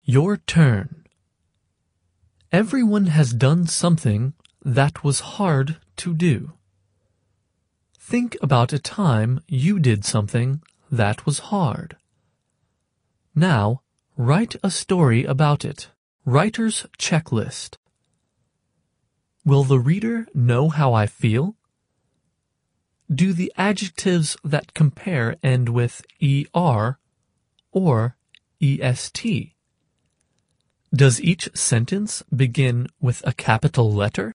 Your turn. Everyone has done something that was hard to do. Think about a time you did something that was hard. Now, write a story about it. Writer's checklist. Will the reader know how I feel? Do the adjectives that compare end with er or est? Does each sentence begin with a capital letter?